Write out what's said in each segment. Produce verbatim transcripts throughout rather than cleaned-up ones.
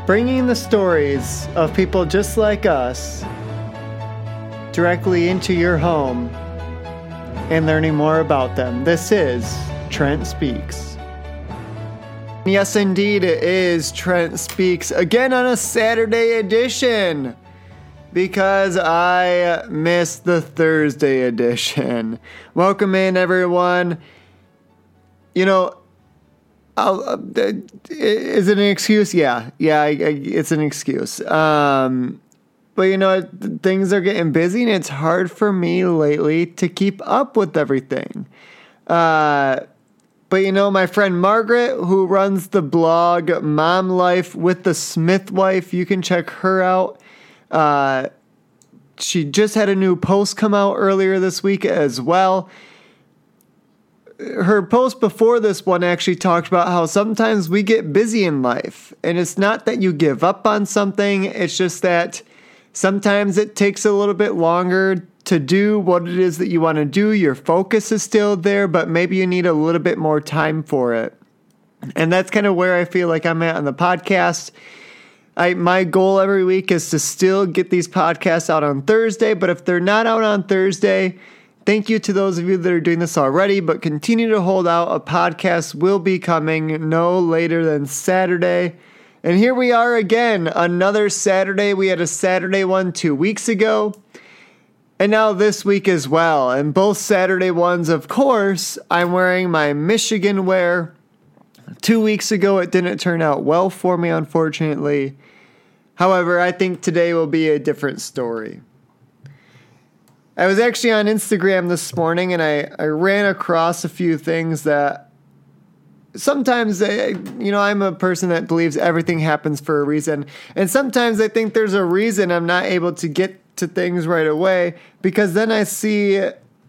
bringing the stories of people just like us directly into your home and learning more about them. This is Trent Speaks. Yes, indeed, it is Trent Speaks, again on a Saturday edition, because I missed the Thursday edition. Welcome in, everyone. You know, I'll, uh, is it an excuse? Yeah, yeah, I, I, it's an excuse. Um, but you know, things are getting busy, and it's hard for me lately to keep up with everything. Uh, but you know, my friend Margaret, who runs the blog Mom Life with the Smith Wife, you can check her out. Uh, she just had a new post come out earlier this week as well. Her post before this one actually talked about how sometimes we get busy in life, and it's not that you give up on something. It's just that sometimes it takes a little bit longer to do what it is that you want to do. Your focus is still there, but maybe you need a little bit more time for it. And that's kind of where I feel like I'm at on the podcast. I, my goal every week is to still get these podcasts out on Thursday, but if they're not out on Thursday, thank you to those of you that are doing this already, but continue to hold out. A podcast will be coming no later than Saturday. And here we are again, another Saturday. We had a Saturday one two weeks ago, and now this week as well. And both Saturday ones, of course, I'm wearing my Michigan wear. Two weeks ago, it didn't turn out well for me, unfortunately. However, I think today will be a different story. I was actually on Instagram this morning, and I, I ran across a few things that sometimes, I, you know, I'm a person that believes everything happens for a reason. And sometimes I think there's a reason I'm not able to get to things right away, because then I see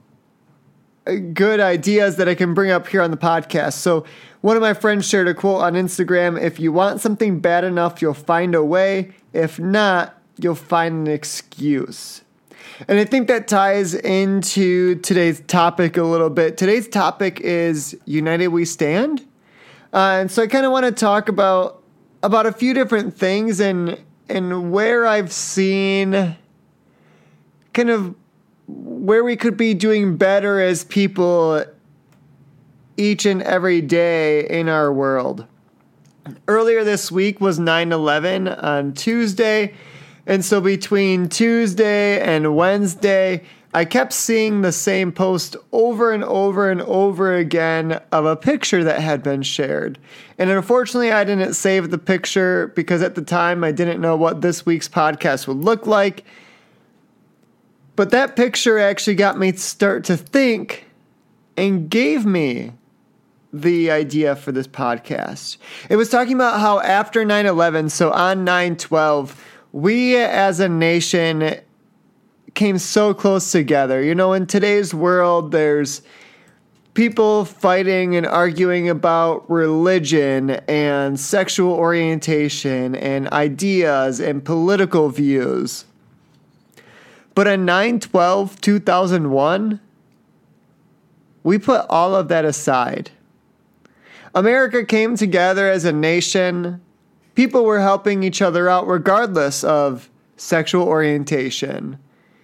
good ideas that I can bring up here on the podcast. So one of my friends shared a quote on Instagram: if you want something bad enough, you'll find a way. If not, you'll find an excuse. And I think that ties into today's topic a little bit. Today's topic is United We Stand. Uh, and so I kind of want to talk about about a few different things and and where I've seen kind of where we could be doing better as people each and every day in our world. Earlier this week was nine eleven on Tuesday. And so between Tuesday and Wednesday, I kept seeing the same post over and over and over again of a picture that had been shared. And unfortunately, I didn't save the picture because at the time I didn't know what this week's podcast would look like. But that picture actually got me to start to think and gave me the idea for this podcast. It was talking about how after nine eleven, so on nine twelve, we as a nation came so close together. You know, in today's world, there's people fighting and arguing about religion and sexual orientation and ideas and political views. But on nine twelve two thousand one, we put all of that aside. America came together as a nation. People were helping each other out regardless of sexual orientation,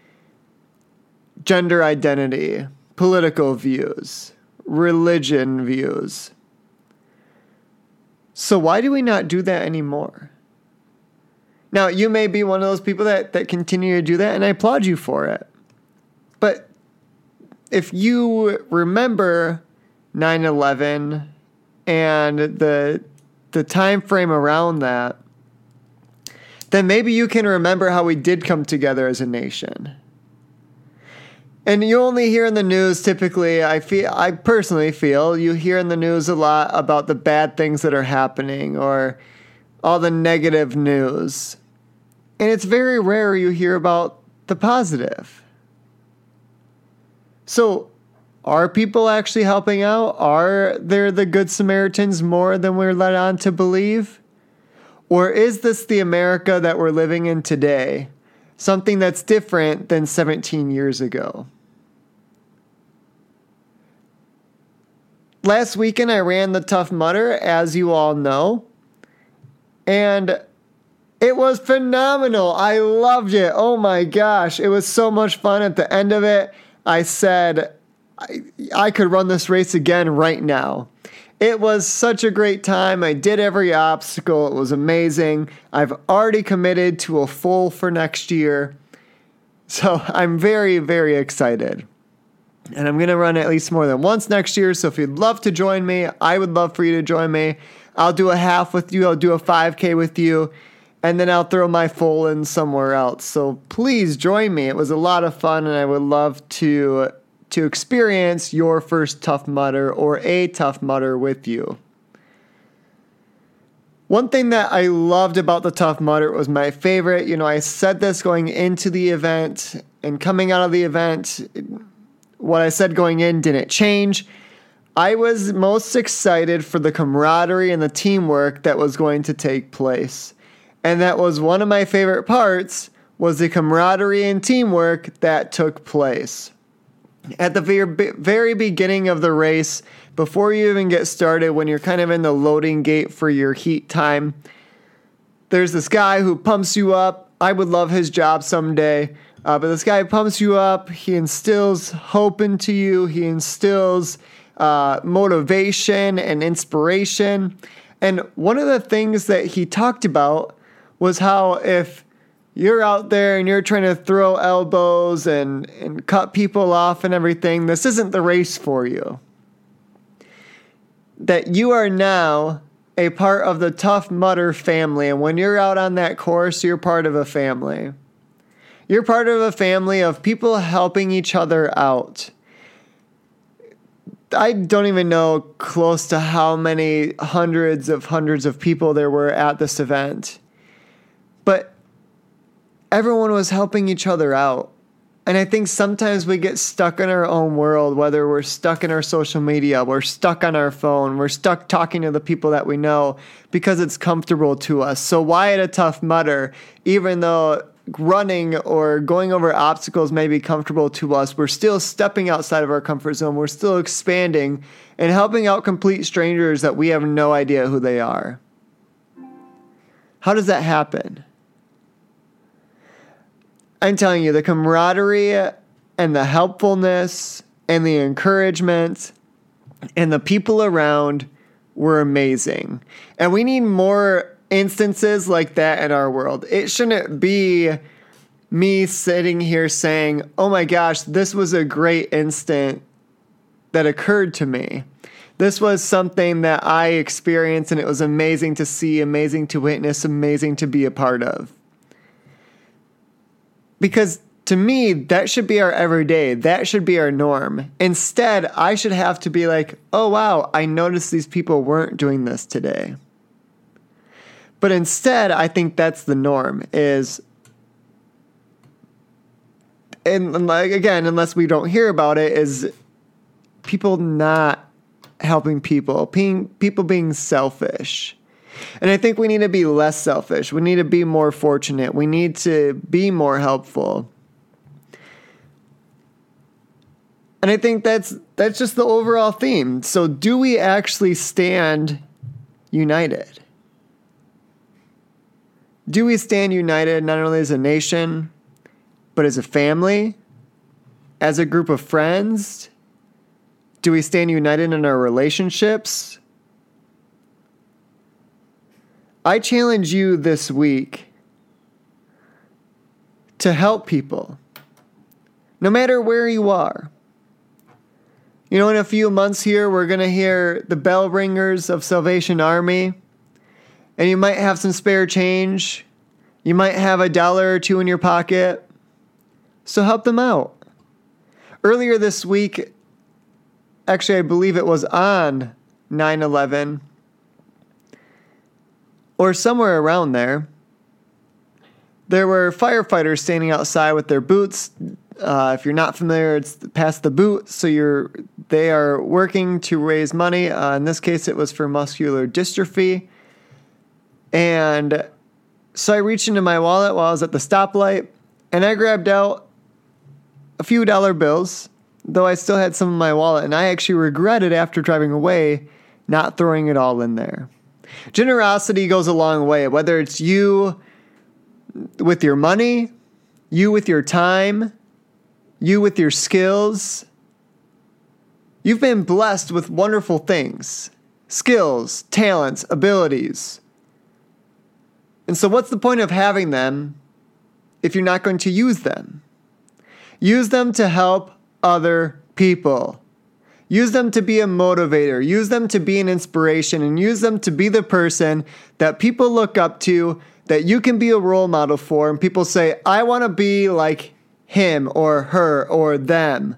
gender identity, political views, religion views. So why do we not do that anymore? Now, you may be one of those people that, that continue to do that, and I applaud you for it. But if you remember nine eleven and the the time frame around that, then maybe you can remember how we did come together as a nation. And you only hear in the news typically, I feel, I personally feel, you hear in the news a lot about the bad things that are happening or all the negative news. And it's very rare you hear about the positive. So, are people actually helping out? Are there the Good Samaritans more than we're led on to believe? Or is this the America that we're living in today? Something that's different than seventeen years ago? Last weekend, I ran the Tough Mudder, as you all know. And It was phenomenal. I loved it. Oh my gosh. It was so much fun. At the end of it, I said, I, I could run this race again right now. It was such a great time. I did every obstacle. It was amazing. I've already committed to a full for next year. So I'm very, very excited. And I'm going to run at least more than once next year. So if you'd love to join me, I would love for you to join me. I'll do a half with you. I'll do a five K with you. And then I'll throw my full in somewhere else. So please join me. It was a lot of fun, and I would love to, to experience your first Tough Mudder or a Tough Mudder with you. One thing that I loved about the Tough Mudder was my favorite. You know, I said this going into the event, and coming out of the event, what I said going in didn't change. I was most excited for the camaraderie and the teamwork that was going to take place. And that was one of my favorite parts, was the camaraderie and teamwork that took place. At the very, very beginning of the race, before you even get started, when you're kind of in the loading gate for your heat time, there's this guy who pumps you up. I would love his job someday. Uh, but this guy pumps you up. He instills hope into you. He instills uh, motivation and inspiration. And one of the things that he talked about was how if you're out there and you're trying to throw elbows and, and cut people off and everything, this isn't the race for you. That you are now a part of the Tough Mudder family. And when you're out on that course, you're part of a family. You're part of a family of people helping each other out. I don't even know close to how many hundreds of hundreds of people there were at this event. But everyone was helping each other out. And I think sometimes we get stuck in our own world, whether we're stuck in our social media, we're stuck on our phone, we're stuck talking to the people that we know because it's comfortable to us. So why at a Tough Mudder, even though running or going over obstacles may be comfortable to us, we're still stepping outside of our comfort zone. We're still expanding and helping out complete strangers that we have no idea who they are. How does that happen? I'm telling you, the camaraderie and the helpfulness and the encouragement and the people around were amazing. And we need more instances like that in our world. It shouldn't be me sitting here saying, oh my gosh, this was a great instant that occurred to me. This was something that I experienced and it was amazing to see, amazing to witness, amazing to be a part of. Because to me, that should be our everyday. That should be our norm. Instead, I should have to be like, oh, wow, I noticed these people weren't doing this today. But instead, I think that's the norm is, and like again, unless we don't hear about it, is people not helping people, being, people being selfish. And I think we need to be less selfish. We need to be more fortunate. We need to be more helpful. And I think that's that's just the overall theme. So do we actually stand united? Do we stand united not only as a nation, but as a family, as a group of friends? Do we stand united in our relationships? I challenge you this week to help people, no matter where you are. You know, in a few months here, we're going to hear the bell ringers of Salvation Army, and you might have some spare change. You might have a dollar or two in your pocket, so help them out. Earlier this week, actually, I believe it was on nine eleven, or somewhere around there, there were firefighters standing outside with their boots. Uh, if you're not familiar, it's past the boot, so you're they are working to raise money. Uh, in this case, it was for muscular dystrophy. And so I reached into my wallet while I was at the stoplight, and I grabbed out a few dollar bills, though I still had some in my wallet, and I actually regretted after driving away not throwing it all in there. Generosity goes a long way, whether it's you with your money, you with your time, you with your skills. You've been blessed with wonderful things, skills, talents, abilities. And so what's the point of having them if you're not going to use them? Use them to help other people. Use them to be a motivator. Use them to be an inspiration, and use them to be the person that people look up to, that you can be a role model for, and people say, I want to be like him or her or them.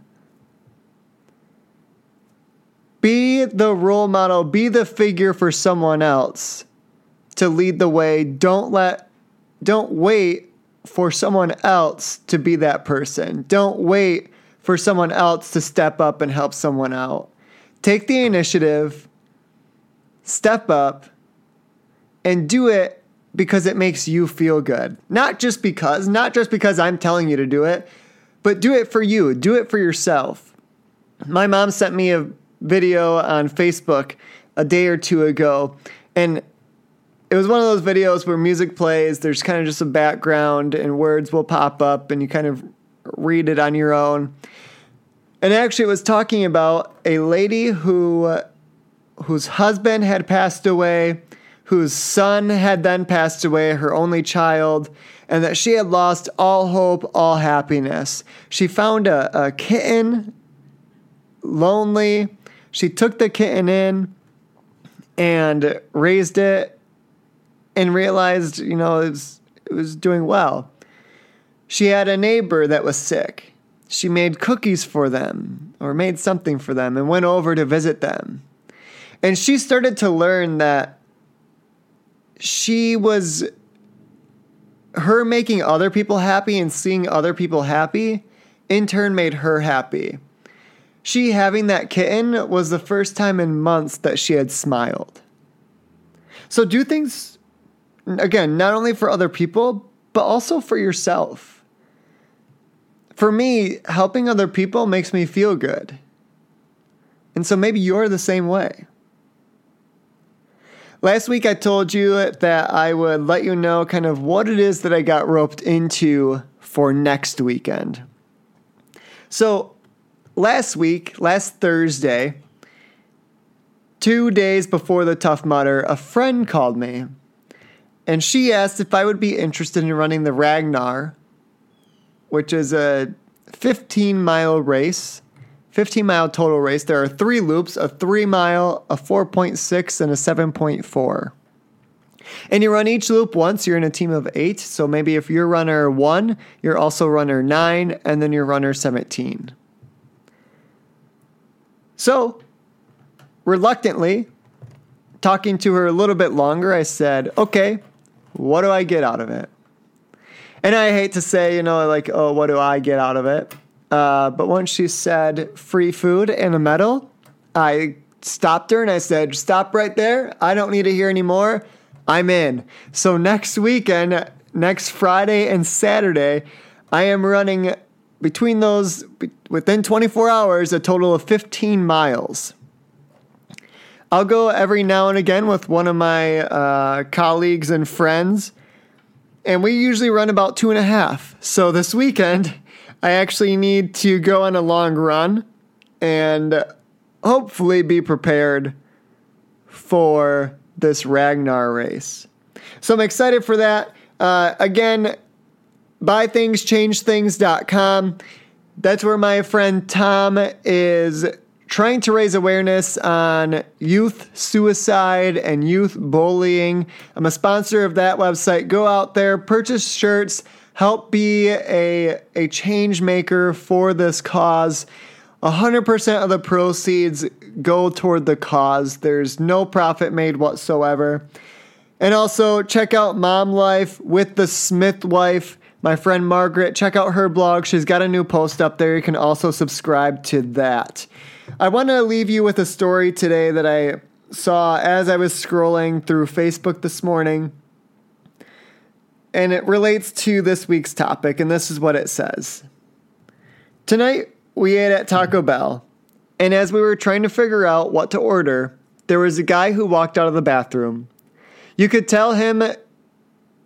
Be the role model, be the figure for someone else to lead the way. Don't let, don't wait for someone else to be that person. Don't wait for someone else to step up and help someone out. Take the initiative, step up, and do it because it makes you feel good. Not just because, not just because I'm telling you to do it, but do it for you. Do it for yourself. My mom sent me a video on Facebook a day or two ago, and it was one of those videos where music plays, there's kind of just a background and words will pop up and you kind of read it on your own. And actually it was talking about a lady who uh, whose husband had passed away, whose son had then passed away, her only child, and that she had lost all hope, all happiness. She found a, a kitten, lonely. She took the kitten in and raised it and realized, you know, it was, it was doing well. She had a neighbor that was sick. She made cookies for them or made something for them and went over to visit them. And she started to learn that she was, her making other people happy and seeing other people happy in turn made her happy. She having that kitten was the first time in months that she had smiled. So do things, again, not only for other people, but also for yourself. For me, helping other people makes me feel good. And so maybe you're the same way. Last week I told you that I would let you know kind of what it is that I got roped into for next weekend. So last week, last Thursday, two days before the Tough Mudder, a friend called me. And she asked if I would be interested in running the Ragnar, which is a fifteen mile race, fifteen mile total race. There are three loops, a three mile, a four point six, and a seven point four. And you run each loop once. You're in a team of eight. So maybe if you're runner one, you're also runner nine, and then you're runner seventeen. So, reluctantly, talking to her a little bit longer, I said, okay, what do I get out of it? And I hate to say, you know, like, oh, what do I get out of it? Uh, but once she said free food and a medal, I stopped her and I said, stop right there. I don't need to hear any more. I'm in. So next weekend, next Friday and Saturday, I am running between those, within twenty-four hours, a total of fifteen miles. I'll go every now and again with one of my uh, colleagues and friends, and we usually run about two and a half. So this weekend, I actually need to go on a long run and hopefully be prepared for this Ragnar race. So I'm excited for that. Uh, again, buy things change things dot com. That's where my friend Tom is trying to raise awareness on youth suicide and youth bullying. I'm a sponsor of that website. Go out there, purchase shirts, help be a, a change maker for this cause. one hundred percent of the proceeds go toward the cause. There's no profit made whatsoever. And also check out Mom Life with the Smith wife, my friend Margaret. Check out her blog. She's got a new post up there. You can also subscribe to that. I want to leave you with a story today that I saw as I was scrolling through Facebook this morning. And it relates to this week's topic, and this is what it says. Tonight, we ate at Taco Bell, and as we were trying to figure out what to order, there was a guy who walked out of the bathroom. You could tell him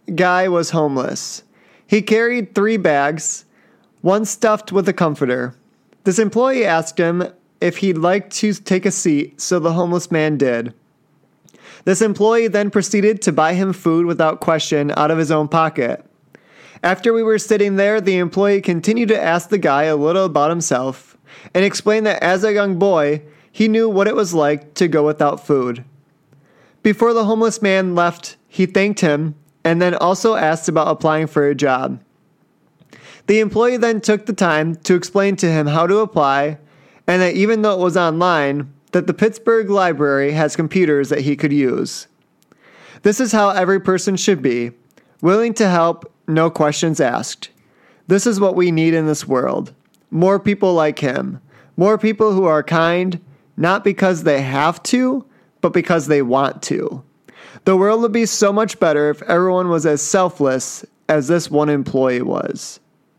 guy was homeless. He carried three bags, one stuffed with a comforter. This employee asked him if he'd like to take a seat, so the homeless man did. This employee then proceeded to buy him food without question out of his own pocket. After we were sitting there, the employee continued to ask the guy a little about himself and explained that as a young boy, he knew what it was like to go without food. Before the homeless man left, he thanked him and then also asked about applying for a job. The employee then took the time to explain to him how to apply, and that even though it was online, that the Pittsburgh Library has computers that he could use. This is how every person should be, willing to help, no questions asked. This is what we need in this world. More people like him. More people who are kind, not because they have to, but because they want to. The world would be so much better if everyone was as selfless as this one employee was.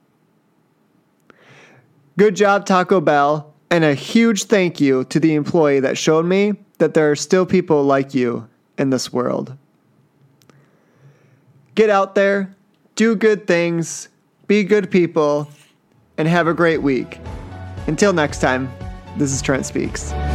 Good job, Taco Bell, and a huge thank you to the employee that showed me that there are still people like you in this world. Get out there, do good things, be good people, and have a great week. Until next time, this is Trent Speaks.